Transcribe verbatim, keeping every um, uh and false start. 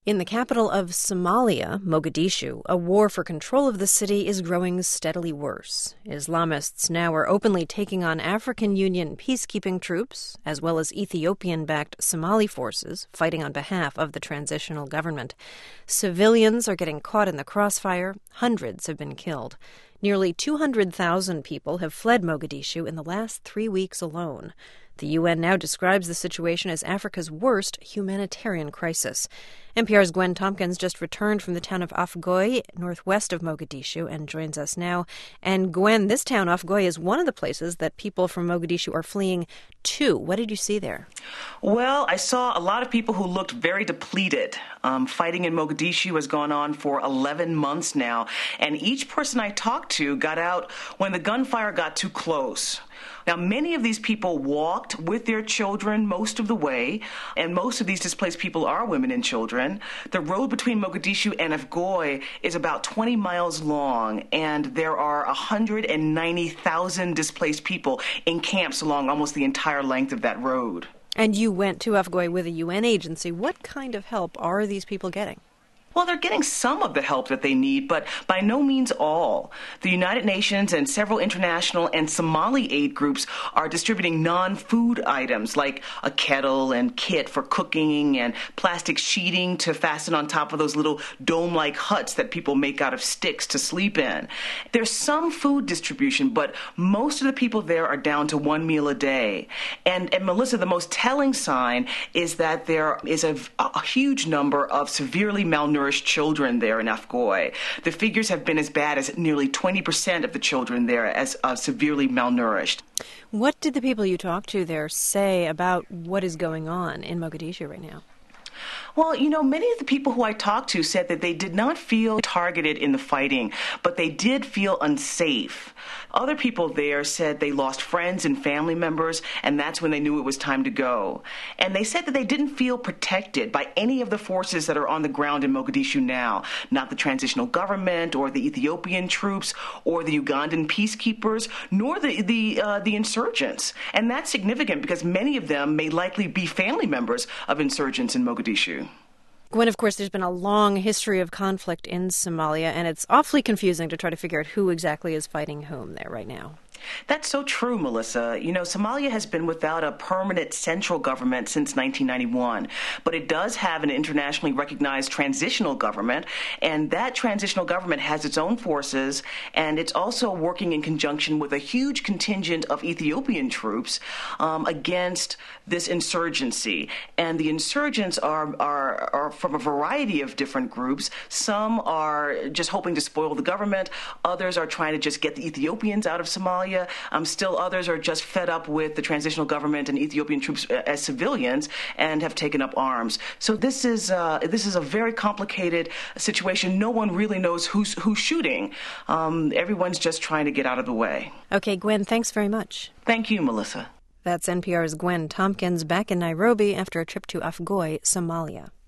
In the capital of Somalia, Mogadishu, a war for control of the city is growing steadily worse. Islamists now are openly taking on African Union peacekeeping troops, as well as Ethiopian-backed Somali forces fighting on behalf of the transitional government. Civilians are getting caught in the crossfire. Hundreds have been killed. Nearly two hundred thousand people have fled Mogadishu in the last three weeks alone. The U N now describes the situation as Africa's worst humanitarian crisis. N P R's Gwen Tompkins just returned from the town of Afgoye, northwest of Mogadishu, and joins us now. And Gwen, this town, Afgoye, is one of the places that people from Mogadishu are fleeing to. What did you see there? Well, I saw a lot of people who looked very depleted. Um, fighting in Mogadishu has gone on for eleven months now, and each person I talked to got out when the gunfire got too close. Now, many of these people walked with their children most of the way, and most of these displaced people are women and children. The road between Mogadishu and Afgoye is about twenty miles long, and there are one hundred ninety thousand displaced people in camps along almost the entire length of that road. And you went to Afgoye with a U N agency. What kind of help are these people getting? Well, they're getting some of the help that they need, but by no means all. The United Nations and several international and Somali aid groups are distributing non-food items like a kettle and kit for cooking and plastic sheeting to fasten on top of those little dome-like huts that people make out of sticks to sleep in. There's some food distribution, but most of the people there are down to one meal a day. And, and Melissa, the most telling sign is that there is a, a huge number of severely malnourished children there in Afgoye. The figures have been as bad as nearly twenty percent of the children there as uh, severely malnourished. What did the people you talked to there say about what is going on in Mogadishu right now? Well, you know, many of the people who I talked to said that they did not feel targeted in the fighting, but they did feel unsafe. Other people there said they lost friends and family members, and that's when they knew it was time to go. And they said that they didn't feel protected by any of the forces that are on the ground in Mogadishu now, not the transitional government or the Ethiopian troops or the Ugandan peacekeepers, nor the, the, uh, the insurgents. And that's significant because many of them may likely be family members of insurgents in Mogadishu. Gwen, of course, there's been a long history of conflict in Somalia, and it's awfully confusing to try to figure out who exactly is fighting whom there right now. That's so true, Melissa. You know, Somalia has been without a permanent central government since nineteen ninety-one, but it does have an internationally recognized transitional government, and that transitional government has its own forces, and it's also working in conjunction with a huge contingent of Ethiopian troops um, against this insurgency. And the insurgents are, are, are from a variety of different groups. Some are just hoping to spoil the government. Others are trying to just get the Ethiopians out of Somalia. Um, still others are just fed up with the transitional government and Ethiopian troops as civilians and have taken up arms. So this is uh, this is a very complicated situation. No one really knows who's who's shooting. Um, everyone's just trying to get out of the way. Okay, Gwen, thanks very much. Thank you, Melissa. That's N P R's Gwen Tompkins back in Nairobi after a trip to Afgoye, Somalia.